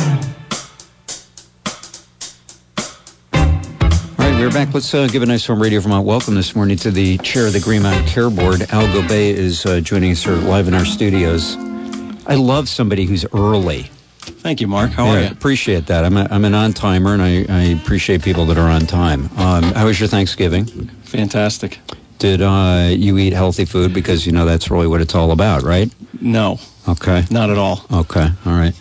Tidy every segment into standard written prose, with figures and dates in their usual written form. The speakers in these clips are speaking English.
We're back. Let's give a nice warm Radio Vermont welcome this morning to the chair of the Green Mountain Care Board. Al Gobay is joining us here live in our studios. I love somebody who's early. Thank you, Mark. How are you? Appreciate that. I'm an on-timer, and I appreciate people that are on time. How was your Thanksgiving? Fantastic. Did you eat healthy food? Because, you know, that's really what it's all about, right? No. Okay. Not at all. Okay. All right.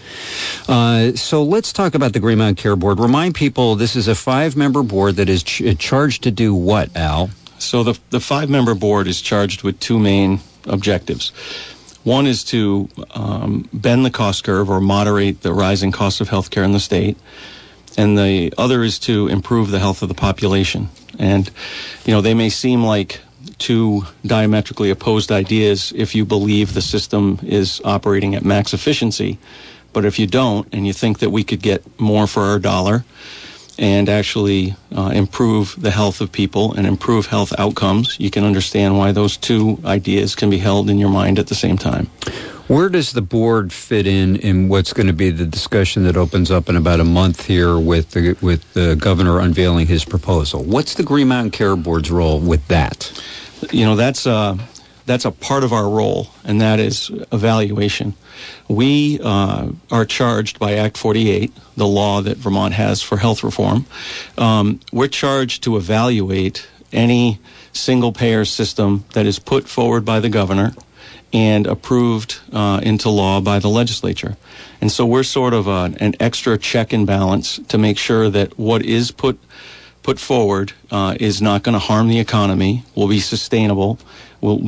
So let's talk about the Green Mountain Care Board. Remind people, this is a 5-member board that is charged to do what, Al? So the 5-member board is charged with 2 main objectives. One is to bend the cost curve or moderate the rising cost of healthcare in the state. And the other is to improve the health of the population. And, you know, they may seem like 2 diametrically opposed ideas if you believe the system is operating at max efficiency. But if you don't, and you think that we could get more for our dollar and actually improve the health of people and improve health outcomes, you can understand why those 2 ideas can be held in your mind at the same time. Where does the board fit in what's going to be the discussion that opens up in about a month here with the governor unveiling his proposal? What's the Green Mountain Care Board's role with that? You know, that's a part of our role, and that is evaluation. We are charged by Act 48, the law that Vermont has for health reform. We're charged to evaluate any single-payer system that is put forward by the governor and approved into law by the legislature. And so we're sort of an extra check and balance to make sure that what is put forward is not going to harm the economy, will be sustainable, will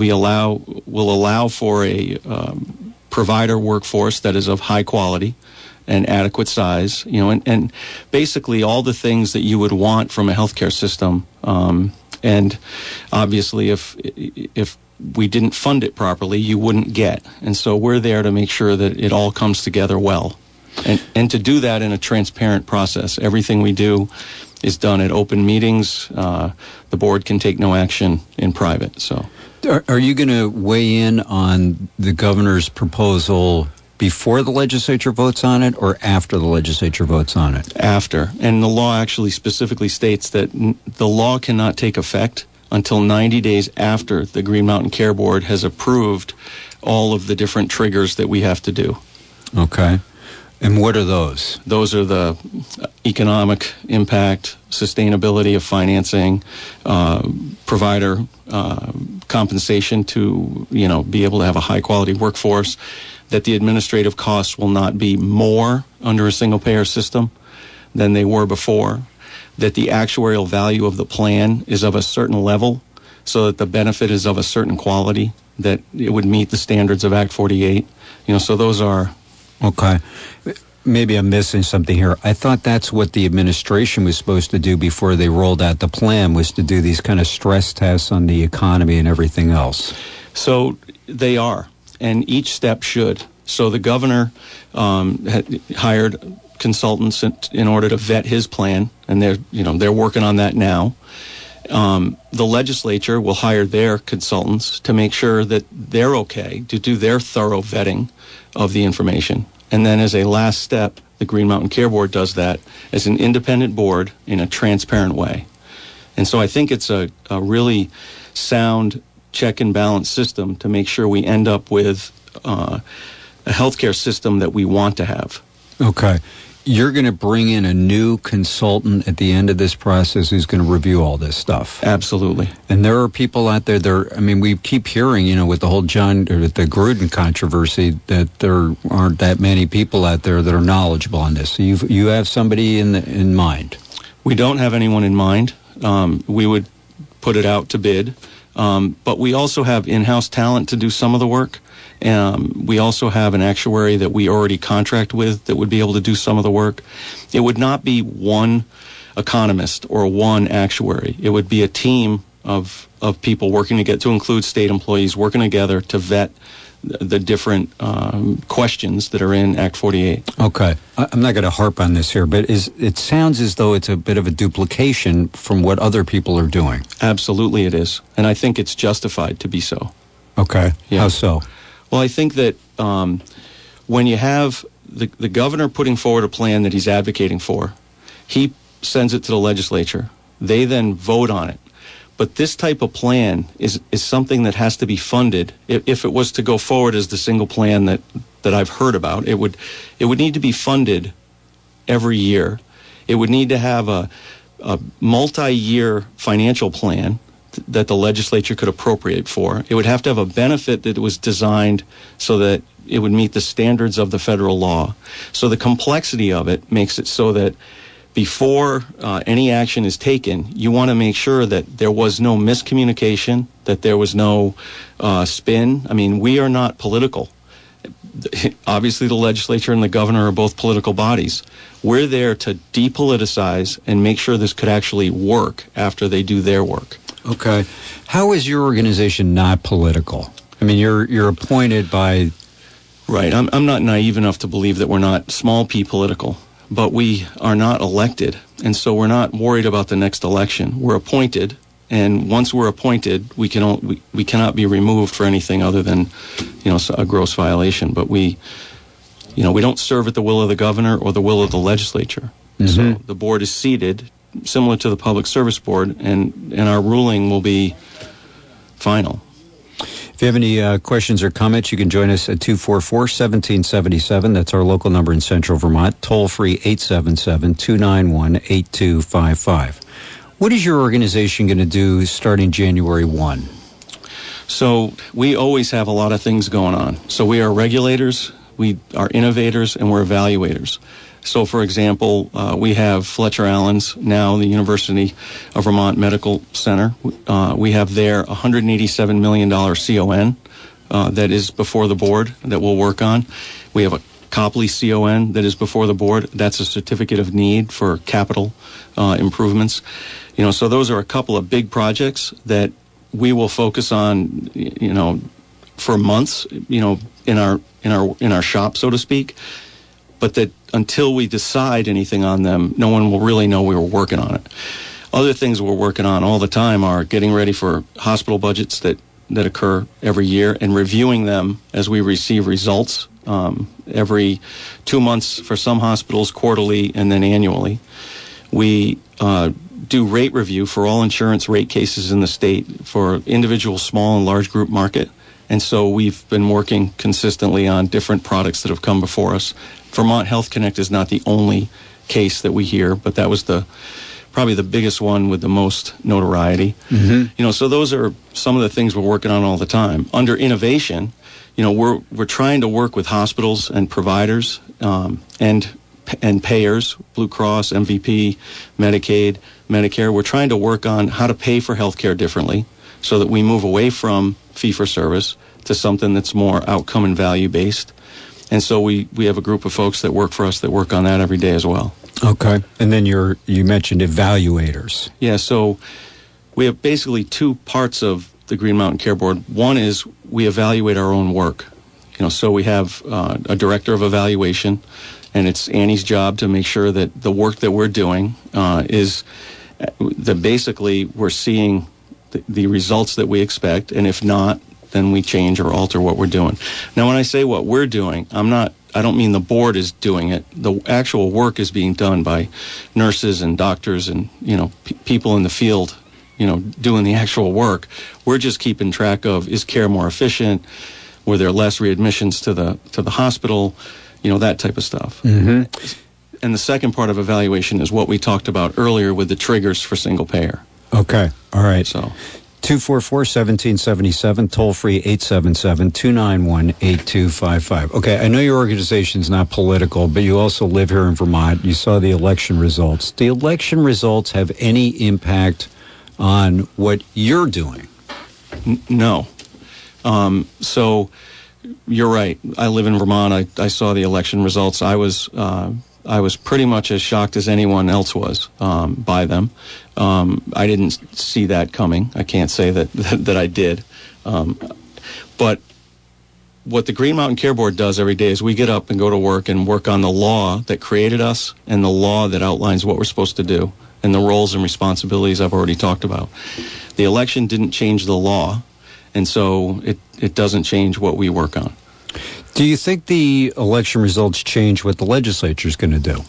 allow for a provider workforce that is of high quality and adequate size, you know, and basically all the things that you would want from a healthcare system. And obviously, if we didn't fund it properly, you wouldn't get. And so we're there to make sure that it all comes together well. And to do that in a transparent process. Everything we do is done at open meetings. The board can take no action in private. So, are you going to weigh in on the governor's proposal before the legislature votes on it or after the legislature votes on it? After. And the law actually specifically states that the law cannot take effect until 90 days after the Green Mountain Care Board has approved all of the different triggers that we have to do. Okay. And what are those? Those are the economic impact, sustainability of financing, provider compensation to, you know, be able to have a high-quality workforce, that the administrative costs will not be more under a single-payer system than they were before, that the actuarial value of the plan is of a certain level so that the benefit is of a certain quality, that it would meet the standards of Act 48. You know, so those are... Okay. Maybe I'm missing something here. I thought that's what the administration was supposed to do before they rolled out the plan, was to do these kind of stress tests on the economy and everything else. So they are, and each step should. So the governor had hired consultants in order to vet his plan, and they're working on that now. The legislature will hire their consultants to make sure that they're okay to do their thorough vetting of the information. And then as a last step, the Green Mountain Care Board does that as an independent board in a transparent way. And so I think it's a really sound check and balance system to make sure we end up with a healthcare system that we want to have. Okay. You're going to bring in a new consultant at the end of this process who's going to review all this stuff. Absolutely. And there are people out there, we keep hearing, with the whole the Gruden controversy, that there aren't that many people out there that are knowledgeable on this. So you have somebody in mind? We don't have anyone in mind. We would put it out to bid. But we also have in-house talent to do some of the work. We also have an actuary that we already contract with that would be able to do some of the work. It would not be one economist or one actuary. It would be a team of people working to include state employees working together to vet the different questions that are in Act 48. Okay. I'm not going to harp on this here, but it sounds as though it's a bit of a duplication from what other people are doing. Absolutely it is. And I think it's justified to be so. Okay. Yeah. How so? Well, I think that when you have the governor putting forward a plan that he's advocating for, he sends it to the legislature. They then vote on it. But this type of plan is something that has to be funded. If it was to go forward as the single plan that I've heard about, it would need to be funded every year. It would need to have a multi-year financial plan that the legislature could appropriate for. It would have to have a benefit that was designed so that it would meet the standards of the federal law. So the complexity of it makes it so that before any action is taken, you want to make sure that there was no miscommunication, that there was no spin. I mean, we are not political. Obviously, the legislature and the governor are both political bodies. We're there to depoliticize and make sure this could actually work after they do their work. Okay. How is your organization not political? I mean, you're appointed by... Right. I'm not naive enough to believe that we're not small p political, but we are not elected, and so we're not worried about the next election. We're appointed, and once we're appointed, we cannot be removed for anything other than, a gross violation. But we don't serve at the will of the governor or the will of the legislature. Mm-hmm. So the board is seated, similar to the Public Service Board, and our ruling will be final. If you have any questions or comments, you can join us at 244-1777. That's our local number in Central Vermont. Toll-free 877-291-8255. What is your organization going to do starting January 1? So we always have a lot of things going on. So we are regulators, we are innovators, and we're evaluators. So, for example, we have Fletcher Allen's, now the University of Vermont Medical Center. We have there $187 million CON that is before the board that we'll work on. We have a Copley CON that is before the board. That's a certificate of need for capital improvements. So those are a couple of big projects that we will focus on, for months, in our shop, so to speak. But that until we decide anything on them, no one will really know we were working on it. Other things we're working on all the time are getting ready for hospital budgets that occur every year and reviewing them as we receive results every 2 months for some hospitals, quarterly, and then annually. We do rate review for all insurance rate cases in the state for individual small and large group market. And so we've been working consistently on different products that have come before us. Vermont Health Connect is not the only case that we hear, but that was probably the biggest one with the most notoriety. Mm-hmm. So those are some of the things we're working on all the time. Under innovation, we're trying to work with hospitals and providers and payers, Blue Cross, MVP, Medicaid, Medicare. We're trying to work on how to pay for health care differently so that we move away from fee-for-service to something that's more outcome and value-based. And so we have a group of folks that work for us that work on that every day as well. Okay. And then you mentioned evaluators. Yeah, so we have basically two parts of the Green Mountain Care Board. One is we evaluate our own work. So we have a director of evaluation, and it's Annie's job to make sure that the work that we're doing is that basically we're seeing the results that we expect, and if not, then we change or alter what we're doing. Now, when I say what we're doing, I don't mean the board is doing it. The actual work is being done by nurses and doctors and, people in the field, doing the actual work. We're just keeping track of, is care more efficient? Were there less readmissions to the hospital? That type of stuff. Mm-hmm. And the second part of evaluation is what we talked about earlier with the triggers for single payer. Okay. All right. So 244-1777, toll-free 877-291-8255. Okay, I know your organization's not political, but you also live here in Vermont. You saw the election results. Do the election results have any impact on what you're doing? No. So you're right. I live in Vermont. I saw the election results. I was pretty much as shocked as anyone else was by them. I didn't see that coming. I can't say that I did. But what the Green Mountain Care Board does every day is we get up and go to work and work on the law that created us and the law that outlines what we're supposed to do and the roles and responsibilities I've already talked about. The election didn't change the law, and so it doesn't change what we work on. Do you think the election results change what the legislature is going to do?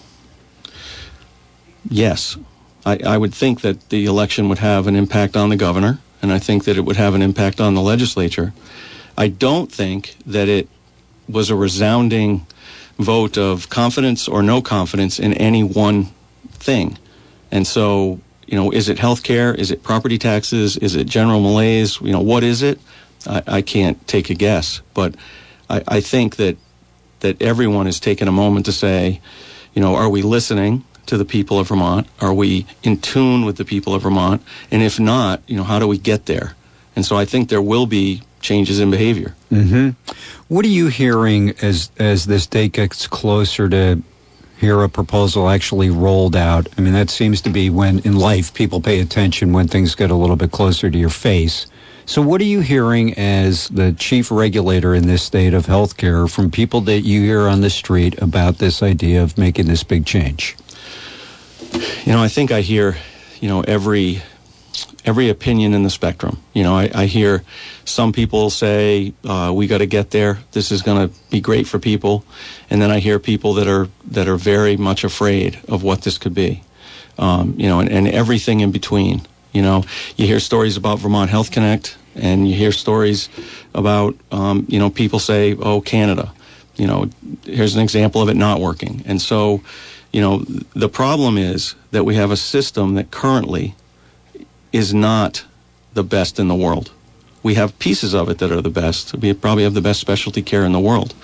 Yes. I would think that the election would have an impact on the governor, and I think that it would have an impact on the legislature. I don't think that it was a resounding vote of confidence or no confidence in any one thing. And so, is it health care? Is it property taxes? Is it general malaise? What is it? I can't take a guess. But I think that everyone has taken a moment to say, are we listening to the people of Vermont? Are we in tune with the people of Vermont? And if not, how do we get there? And so I think there will be changes in behavior. Mm-hmm. What are you hearing as this date gets closer to hear a proposal actually rolled out? I mean, that seems to be when in life people pay attention when things get a little bit closer to your face. So what are you hearing as the chief regulator in this state of healthcare from people that you hear on the street about this idea of making this big change? I think I hear, every opinion in the spectrum. I hear some people say, we got to get there. This is going to be great for people. And then I hear people that are very much afraid of what this could be. And everything in between. You hear stories about Vermont Health Connect, and you hear stories about, people say, oh, Canada. Here's an example of it not working. And so, the problem is that we have a system that currently is not the best in the world. We have pieces of it that are the best. We probably have the best specialty care in the world.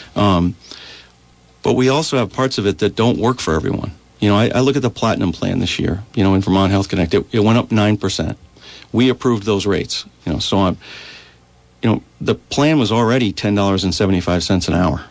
But we also have parts of it that don't work for everyone. I look at the Platinum Plan this year, in Vermont Health Connect. It went up 9%. We approved those rates. So the plan was already $10.75 an hour.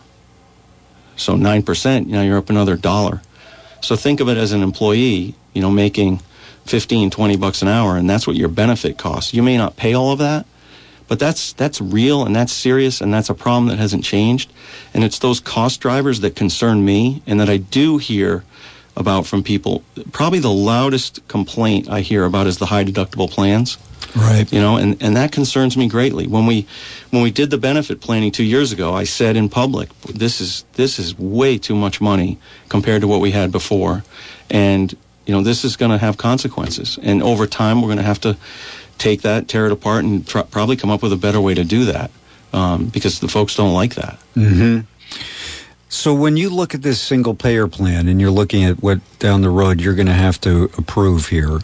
So 9%, you're up another $1. So think of it as an employee, making $15, $20 an hour, and that's what your benefit costs. You may not pay all of that, but that's real, and that's serious, and that's a problem that hasn't changed. And it's those cost drivers that concern me, and that I do hear about from people. Probably the loudest complaint I hear about is the high deductible plans. Right. And that concerns me greatly. When we did the benefit planning 2 years ago, I said in public, this is way too much money compared to what we had before. And this is going to have consequences. And over time, we're going to have to take that, tear it apart, and probably come up with a better way to do that, because the folks don't like that. Mm-hmm. So when you look at this single payer plan and you're looking at what down the road you're going to have to approve here,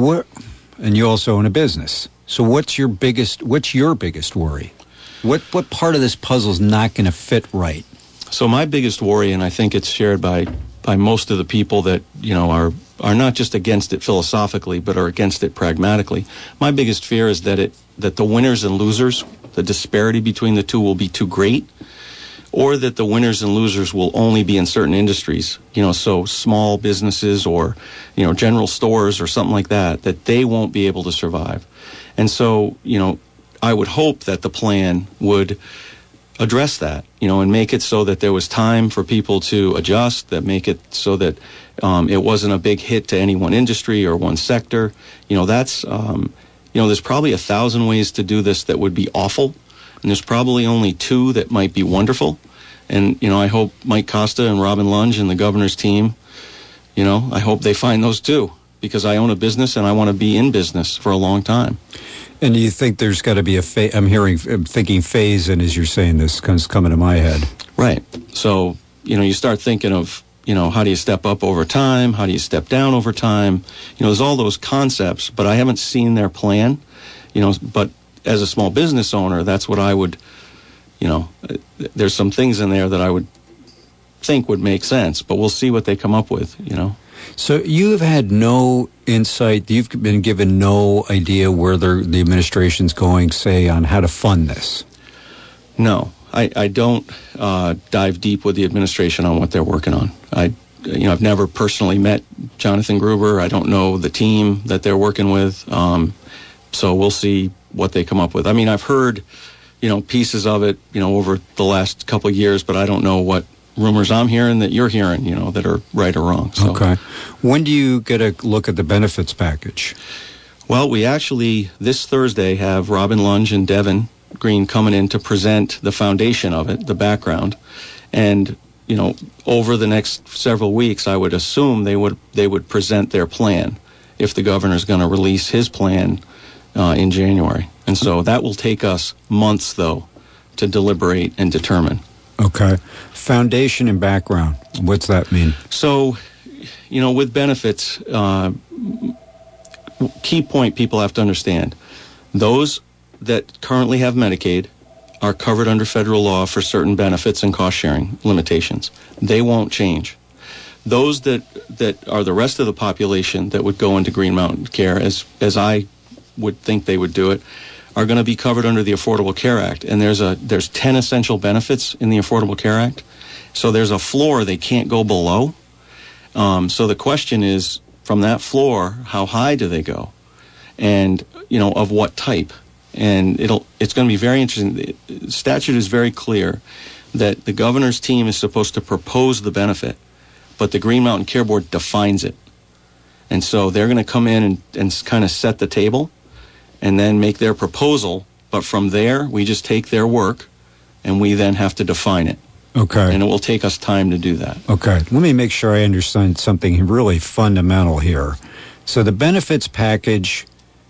and you also own a business. So what's your biggest worry? What part of this puzzle is not going to fit right? So my biggest worry, and I think it's shared by most of the people that are not just against it philosophically, but are against it pragmatically. My biggest fear is that the winners and losers, the disparity between the two will be too great, or that the winners and losers will only be in certain industries, so small businesses or, general stores or something like that they won't be able to survive. And so, I would hope that the plan would address that, and make it so that there was time for people to adjust, that make it so that it wasn't a big hit to any one industry or one sector. There's probably 1,000 ways to do this that would be awful. And there's probably only 2 that might be wonderful. And, I hope Mike Costa and Robin Lunge and the governor's team, I hope they find those 2, because I own a business and I want to be in business for a long time. And do you think there's got to be I'm thinking phase in as you're saying this, coming to my head. Right. So, you start thinking of, how do you step up over time? How do you step down over time? There's all those concepts, but I haven't seen their plan, but as a small business owner, that's what I would, there's some things in there that I would think would make sense, but we'll see what they come up with, So you have had no insight, you've been given no idea where the administration's going, say, on how to fund this? No, I don't dive deep with the administration on what they're working on. I've never personally met Jonathan Gruber. I don't know the team that they're working with. So we'll see what they come up with. I mean, I've heard, pieces of it, over the last couple of years, but I don't know what rumors I'm hearing that you're hearing, that are right or wrong. So. Okay. When do you get a look at the benefits package? Well, we actually, this Thursday, have Robin Lunge and Devin Green coming in to present the foundation of it, the background, and over the next several weeks, I would assume they would present their plan if the governor's going to release his plan in January. And so that will take us months, though, to deliberate and determine. Okay. Foundation and background. What's that mean? So, with benefits, key point people have to understand. Those that currently have Medicaid are covered under federal law for certain benefits and cost-sharing limitations. They won't change. Those that are the rest of the population that would go into Green Mountain Care, as I would think they would do it, are going to be covered under the Affordable Care Act. And there's 10 essential benefits in the Affordable Care Act. So there's a floor they can't go below. So the question is, from that floor, how high do they go? And, of what type? And it's going to be very interesting. The statute is very clear that the governor's team is supposed to propose the benefit, but the Green Mountain Care Board defines it. And so they're going to come in and kind of set the table and then make their proposal. But from there, we just take their work and we then have to define it. Okay. And it will take us time to do that. Okay. Let me make sure I understand something really fundamental here. So the benefits package,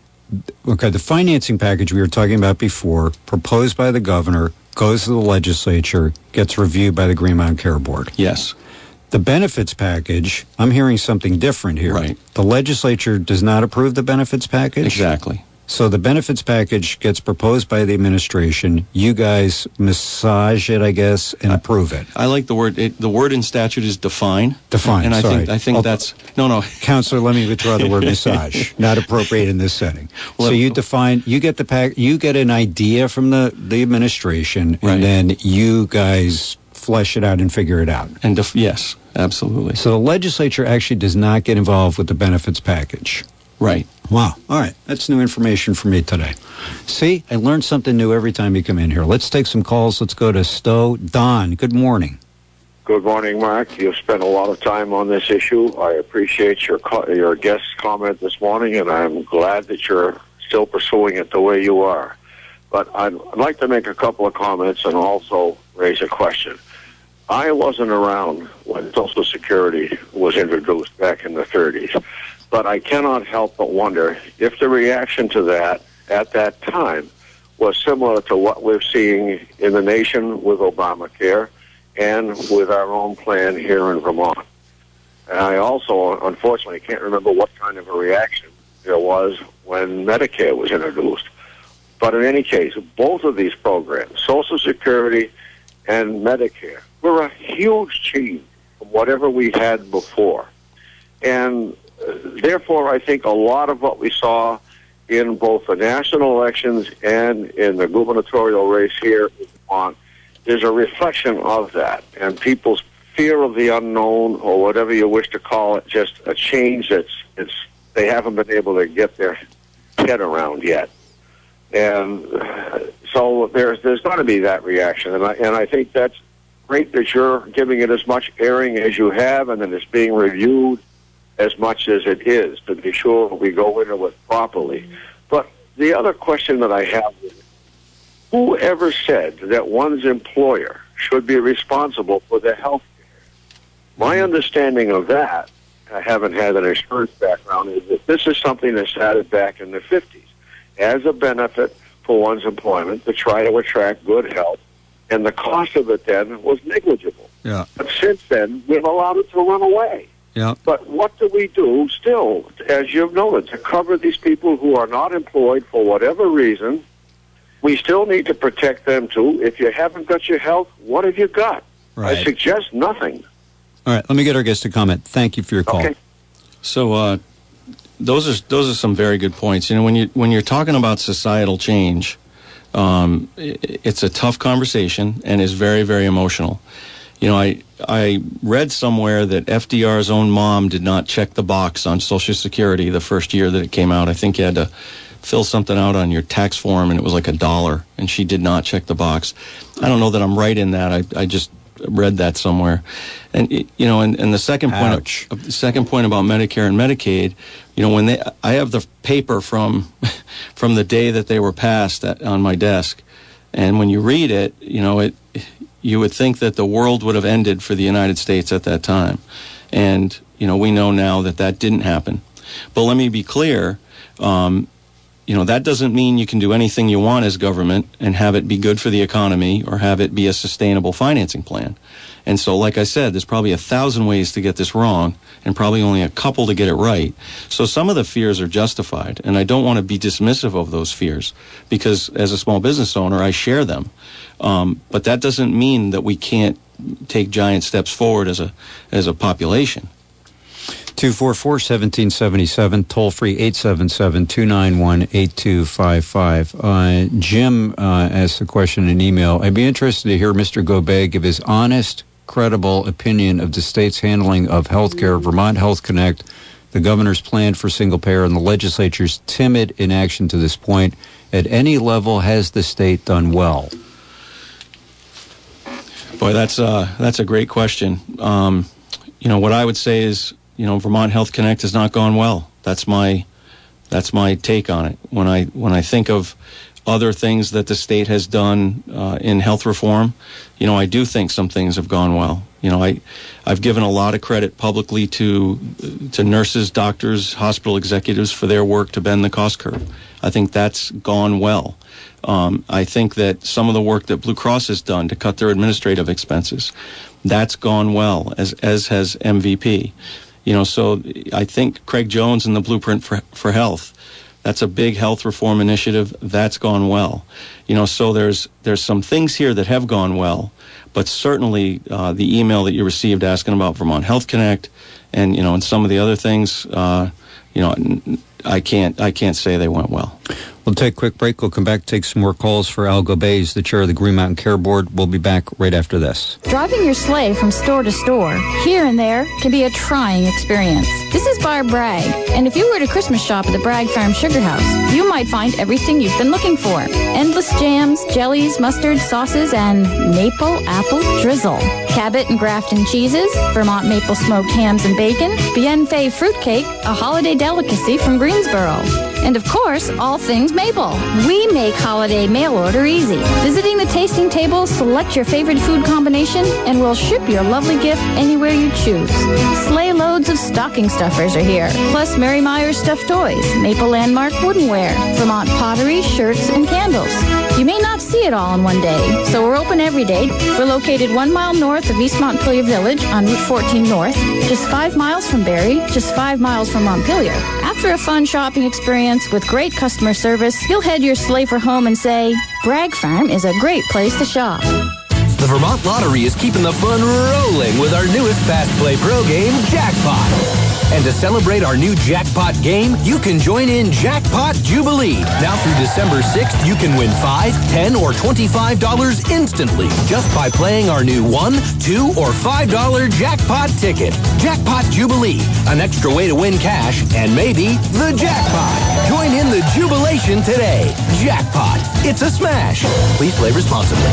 the financing package we were talking about before, proposed by the governor, goes to the legislature, gets reviewed by the Green Mountain Care Board. Yes. The benefits package, I'm hearing something different here. Right. The legislature does not approve the benefits package? Exactly. So the benefits package gets proposed by the administration. You guys massage it, I guess, and approve it. I like the word. The word in statute is define. Define. And sorry. I think that's no. Counselor, let me withdraw the word massage. Not appropriate in this setting. Well, so you define. You get you get an idea from the administration, right. And then you guys flesh it out and figure it out. And yes, absolutely. So the legislature actually does not get involved with the benefits package. Right. Wow. All right. That's new information for me today. See, I learned something new every time you come in here. Let's take some calls. Let's go to Stowe. Don, good morning. Good morning, Mark. You've spent a lot of time on this issue. I appreciate your guest's comment this morning, and I'm glad that you're still pursuing it the way you are. But I'd like to make a couple of comments and also raise a question. I wasn't around when Social Security was introduced back in the 30s. But I cannot help but wonder if the reaction to that at that time was similar to what we're seeing in the nation with Obamacare and with our own plan here in Vermont. And I also, unfortunately, can't remember what kind of a reaction there was when Medicare was introduced. But in any case, both of these programs, Social Security and Medicare, were a huge change from whatever we had before. And therefore, I think a lot of what we saw in both the national elections and in the gubernatorial race here in Vermont is a reflection of that. And people's fear of the unknown, or whatever you wish to call it, just a change they haven't been able to get their head around yet. And so there's going to be that reaction. And I think that's great that you're giving it as much airing as you have, and that it's being reviewed as much as it is, to be sure we go into it properly. But the other question that I have is, who ever said that one's employer should be responsible for their health care? My understanding of that, I haven't had an insurance background, is that this is something that started back in the 50s as a benefit for one's employment to try to attract good health, and the cost of it then was negligible. Yeah. But since then, we've allowed it to run away. Yeah. But what do we do still, as you've noted, to cover these people who are not employed for whatever reason? We still need to protect them, too. If you haven't got your health, what have you got? Right. I suggest nothing. All right. Let me get our guest to comment. Thank you for your call. Okay. So those are some very good points. When you're talking about societal change, it's a tough conversation and is very, very emotional. I read somewhere that FDR's own mom did not check the box on Social Security the first year that it came out. I think you had to fill something out on your tax form, and it was like $1, and she did not check the box. I don't know that I'm right in that. I just read that somewhere. And and the second point, the second point about Medicare and Medicaid, I have the paper from the day that they were passed on my desk. And when you read it, you would think that the world would have ended for the United States at that time. And, we know now that didn't happen. But let me be clear, that doesn't mean you can do anything you want as government and have it be good for the economy or have it be a sustainable financing plan. And so, like I said, there's probably 1,000 ways to get this wrong and probably only a couple to get it right. So some of the fears are justified, and I don't want to be dismissive of those fears because as a small business owner, I share them. But that doesn't mean that we can't take giant steps forward as a population. 244-1777, toll-free 877-291-8255. Jim asked the question in email. I'd be interested to hear Mr. Gobet give his honest, credible opinion of the state's handling of health care, Vermont Health Connect, the governor's plan for single-payer, and the legislature's timid inaction to this point. At any level, has the state done well? Boy, that's a great question. What I would say is, Vermont Health Connect has not gone well. That's my take on it. When I think of other things that the state has done in health reform, I do think some things have gone well. I've given a lot of credit publicly to nurses, doctors, hospital executives for their work to bend the cost curve. I think that's gone well. I think that some of the work that Blue Cross has done to cut their administrative expenses, that's gone well, as has MVP. So I think Craig Jones and the Blueprint for Health, that's a big health reform initiative. That's gone well. So there's some things here that have gone well, but certainly the email that you received asking about Vermont Health Connect and, and some of the other things, I can't say they went well. We'll take a quick break. We'll come back, take some more calls for Al Gobet. He's the chair of the Green Mountain Care Board. We'll be back right after this. Driving your sleigh from store to store, here and there, can be a trying experience. This is Barb Bragg, and if you were to Christmas shop at the Bragg Farm Sugar House, you might find everything you've been looking for. Endless jams, jellies, mustard, sauces, and maple apple drizzle. Cabot and Grafton cheeses, Vermont maple smoked hams and bacon, Bienfait fruitcake, a holiday delicacy from Greensboro. And of course, all things maple. We make holiday mail order easy. Visiting the tasting table, select your favorite food combination, and we'll ship your lovely gift anywhere you choose. Sleigh loads of stocking stuffers are here, plus Mary Myers stuffed toys, Maple Landmark woodenware, Vermont pottery, shirts, and candles. You may not see it all in one day, so we're open every day. We're located 1 mile north of East Montpelier Village on Route 14 North, just 5 miles from Barrie, just 5 miles from Montpelier. After a fun shopping experience with great customer service, you'll head your sleigh for home and say, Bragg Farm is a great place to shop. The Vermont Lottery is keeping the fun rolling with our newest Fast Play Pro game, Jackpot. And to celebrate our new Jackpot game, you can join in Jackpot Jubilee. Now through December 6th, you can win $5, $10, or $25 instantly just by playing our new $1, $2, or $5 Jackpot ticket. Jackpot Jubilee, an extra way to win cash and maybe the jackpot. Join in the jubilation today. Jackpot. It's a smash. Please play responsibly.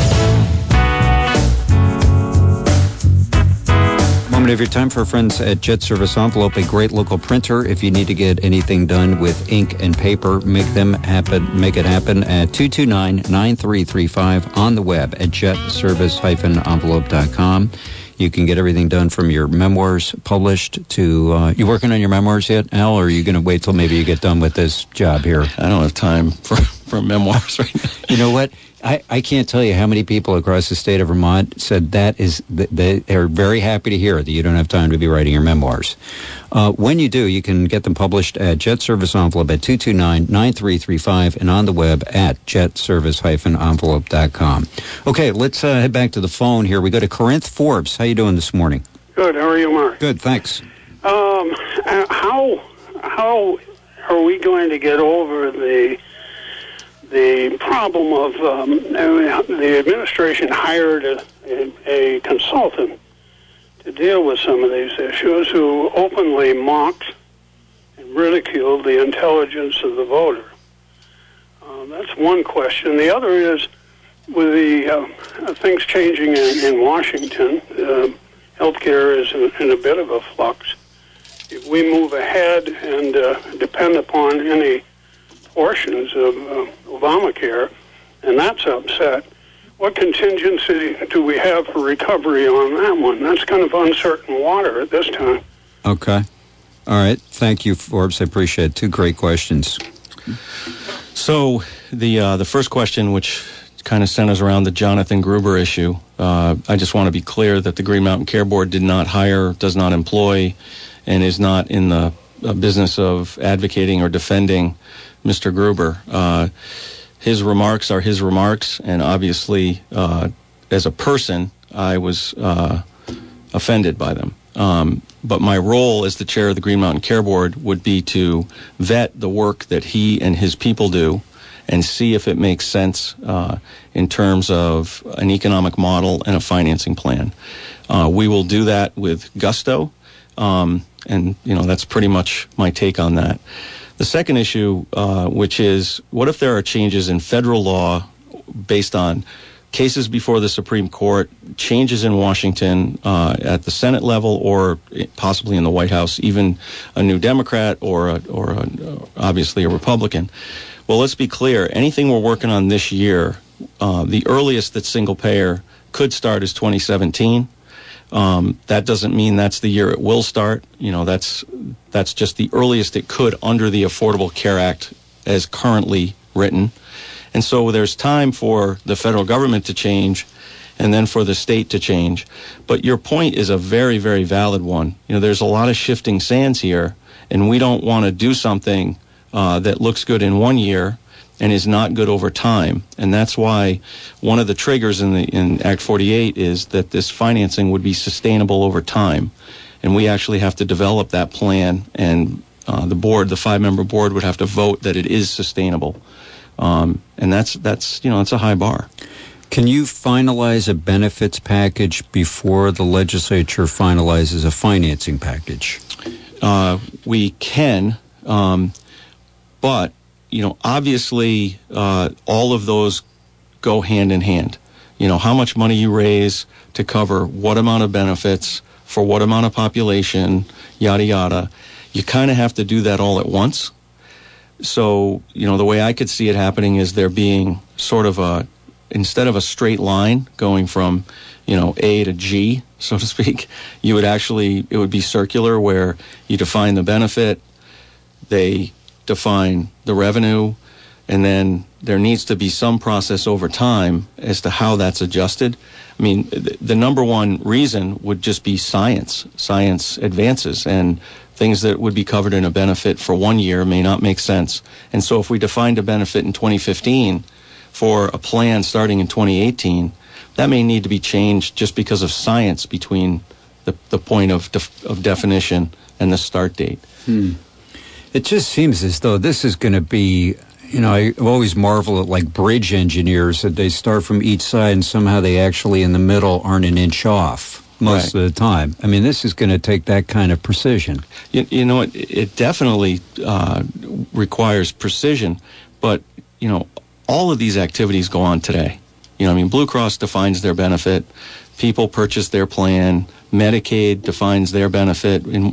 Moment of your time for our friends at Jet Service Envelope, a great local printer. If you need to get anything done with ink and paper, make it happen at 229-9335 on the web at jetservice-envelope.com. You can get everything done from your memoirs published to, you working on your memoirs yet, Al, or are you going to wait till maybe you get done with this job here? I don't have time for memoirs right now. You know what? I can't tell you how many people across the state of Vermont said they are very happy to hear that you don't have time to be writing your memoirs. When you do, you can get them published at Jet Service Envelope at 229-9335 and on the web at jetservice-envelope.com. Okay, let's head back to the phone here. We go to Corinth Forbes. How you doing this morning? Good. How are you, Mark? Good, thanks. How are we going to get over the problem of the administration hired a consultant to deal with some of these issues who openly mocked and ridiculed the intelligence of the voter? That's one question. The other is, with the things changing in Washington, healthcare is in a bit of a flux. If we move ahead and depend upon any portions of Obamacare, and that's upset. What contingency do we have for recovery on that one? That's kind of uncertain water at this time. Okay. All right. Thank you, Forbes. I appreciate it. Two great questions. So the first question, which kind of centers around the Jonathan Gruber issue, I just want to be clear that the Green Mountain Care Board did not hire, does not employ, and is not in the business of advocating or defending Mr. Gruber. His remarks are his remarks, and obviously, as a person, I was offended by them. But my role as the chair of the Green Mountain Care Board would be to vet the work that he and his people do and see if it makes sense in terms of an economic model and a financing plan. We will do that with gusto, and that's pretty much my take on that. The second issue, which is, what if there are changes in federal law based on cases before the Supreme Court, changes in Washington at the Senate level or possibly in the White House, even a new Democrat or obviously a Republican? Well, let's be clear. Anything we're working on this year, the earliest that single payer could start is 2017. That doesn't mean that's the year it will start. That's just the earliest it could under the Affordable Care Act as currently written. And so there's time for the federal government to change and then for the state to change. But your point is a very, very valid one. There's a lot of shifting sands here, and we don't want to do something that looks good in 1 year and is not good over time. And that's why one of the triggers in Act 48 is that this financing would be sustainable over time. And we actually have to develop that plan, and the 5-member board would have to vote that it is sustainable. And that's it's a high bar. Can you finalize a benefits package before the legislature finalizes a financing package? We can, but obviously, all of those go hand in hand. How much money you raise to cover what amount of benefits for what amount of population, yada, yada. You kind of have to do that all at once. So, the way I could see it happening is there being sort of instead of a straight line going from, A to G, so to speak, it would be circular, where you define the benefit, they define the revenue, and then there needs to be some process over time as to how that's adjusted. I mean, the number one reason would just be science. Science advances, and things that would be covered in a benefit for 1 year may not make sense. And so if we defined a benefit in 2015 for a plan starting in 2018, that may need to be changed just because of science between the point of definition and the start date. It just seems as though this is going to be, I always marvel at like bridge engineers, that they start from each side and somehow they actually in the middle aren't an inch off most of the time. I mean, this is going to take that kind of precision. It definitely requires precision, but, all of these activities go on today. Blue Cross defines their benefit, people purchase their plan, Medicaid defines their benefit in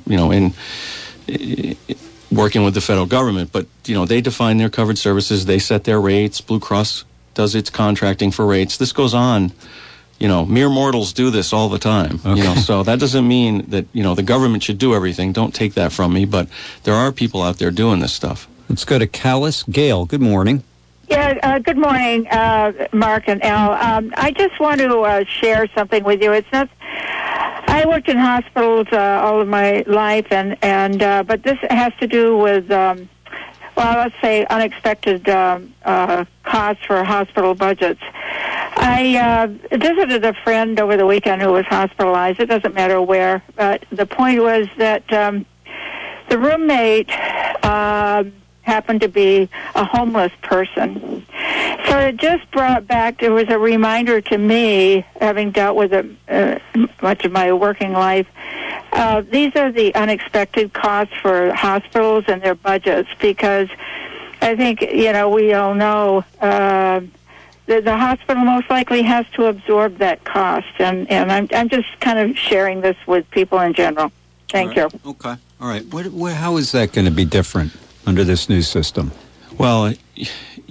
working with the federal government, but, they define their covered services, they set their rates, Blue Cross does its contracting for rates. This goes on. Mere mortals do this all the time. Okay. So that doesn't mean that, the government should do everything. Don't take that from me, but there are people out there doing this stuff. Let's go to Callis. Gail, good morning. Yeah, good morning, Mark and Al. I just want to share something with you. I worked in hospitals all of my life, but this has to do with, let's say, unexpected costs for hospital budgets. I visited a friend over the weekend who was hospitalized. It doesn't matter where, but the point was that the roommate happened to be a homeless person. So it just brought back, it was a reminder to me, having dealt with it much of my working life, these are the unexpected costs for hospitals and their budgets, because I think, we all know the hospital most likely has to absorb that cost, and I'm just kind of sharing this with people in general. Thank you. Okay. All right. How is that going to be different under this new system? Well,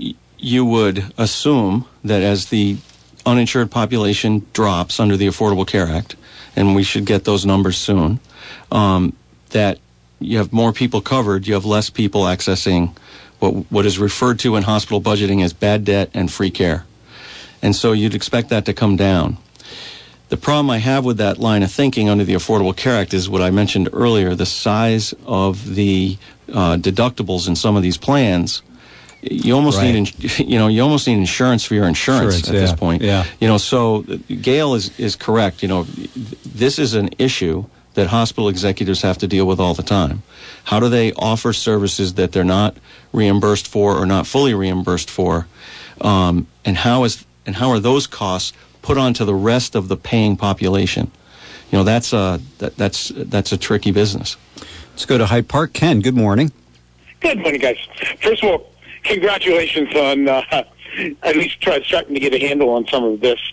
you would assume that as the uninsured population drops under the Affordable Care Act, and we should get those numbers soon, that you have more people covered, you have less people accessing what is referred to in hospital budgeting as bad debt and free care. And so you'd expect that to come down. The problem I have with that line of thinking under the Affordable Care Act is what I mentioned earlier, the size of the deductibles in some of these plans. You almost need, you almost need insurance for your insurance at this point. Yeah. So Gail is correct. This is an issue that hospital executives have to deal with all the time. How do they offer services that they're not reimbursed for or not fully reimbursed for? And how are those costs put onto the rest of the paying population? That's a tricky business. Let's go to Hyde Park. Ken, good morning. Good morning, guys. First of all, congratulations on at least starting to get a handle on some of this.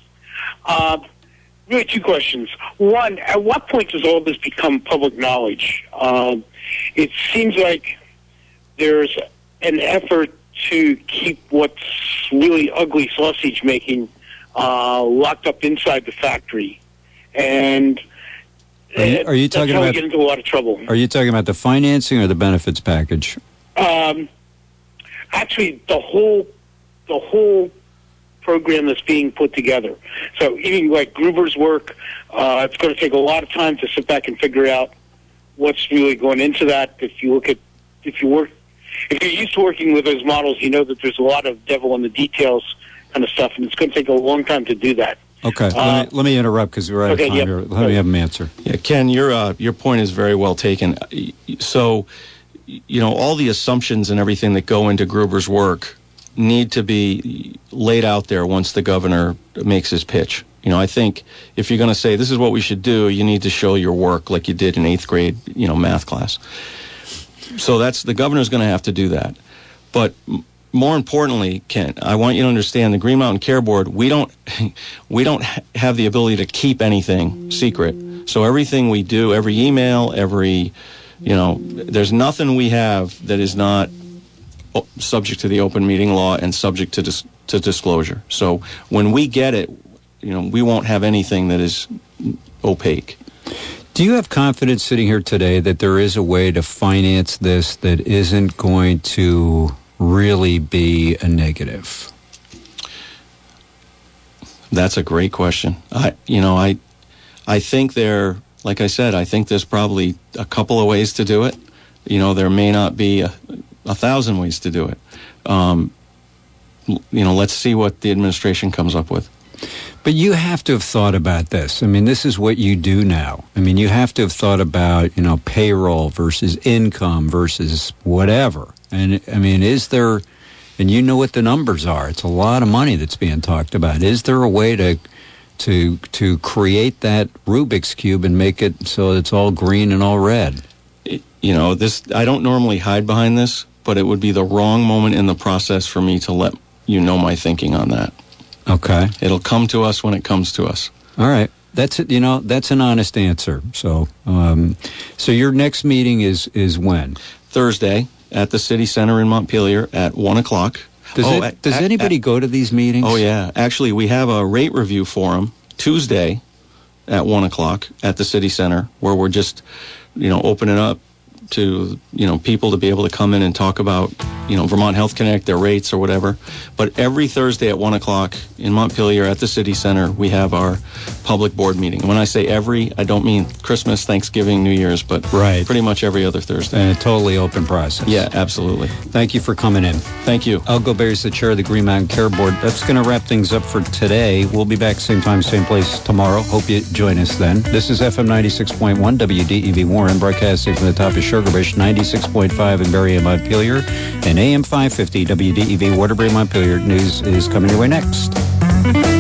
Really, two questions. One, at what point does all this become public knowledge? It seems like there's an effort to keep what's really ugly sausage making locked up inside the factory, and are you talking about? Get into a lot of trouble. Are you talking about the financing or the benefits package? Actually, the whole program that's being put together. So even like Gruber's work, it's going to take a lot of time to sit back and figure out what's really going into that. If you're used to working with those models, you know that there's a lot of devil in the details kind of stuff, and it's going to take a long time to do that. Okay, let me interrupt because we're out of time here. Let me have him answer. Yeah, Ken, your point is very well taken. So, all the assumptions and everything that go into Gruber's work need to be laid out there once the governor makes his pitch. I think if you're going to say this is what we should do, you need to show your work like you did in 8th grade, math class. So the governor's going to have to do that. But more importantly, Ken, I want you to understand the Green Mountain Care Board, we don't have the ability to keep anything secret. So everything we do, every email, there's nothing we have that is not subject to the open meeting law and subject to disclosure. So when we get it, we won't have anything that is opaque. Do you have confidence sitting here today that there is a way to finance this that isn't going to really be a negative? That's a great question. I think like I said, I think there's probably a couple of ways to do it. There may not be a 1,000 ways to do it. Let's see what the administration comes up with. But you have to have thought about this. I mean, this is what you do now. I mean, you have to have thought about, payroll versus income versus whatever. And, I mean, is there, and you know what the numbers are. It's a lot of money that's being talked about. Is there a way to create that Rubik's Cube and make it so it's all green and all red? I don't normally hide behind this, but it would be the wrong moment in the process for me to let you know my thinking on that. Okay. It'll come to us when it comes to us. All right. That's it. That's an honest answer. So, so your next meeting is when? Thursday at the City Center in Montpelier at 1:00. Does anybody go to these meetings? Oh, yeah. Actually, we have a rate review forum Tuesday at 1:00 at the City Center where we're just, opening up to, people to be able to come in and talk about, Vermont Health Connect, their rates or whatever. But every Thursday at 1:00 in Montpelier at the City Center, we have our public board meeting. When I say every, I don't mean Christmas, Thanksgiving, New Year's, but pretty much every other Thursday. And a totally open process. Yeah, absolutely. Thank you for coming in. Thank you. Al Gobert is the chair of the Green Mountain Care Board. That's going to wrap things up for today. We'll be back same time, same place tomorrow. Hope you join us then. This is FM 96.1 WDEV Warren, broadcasting from the top of Sugarbush, 96.5 in Barrie and Montpelier, and AM 550 WDEV Waterbury Montpelier. News is coming your way next.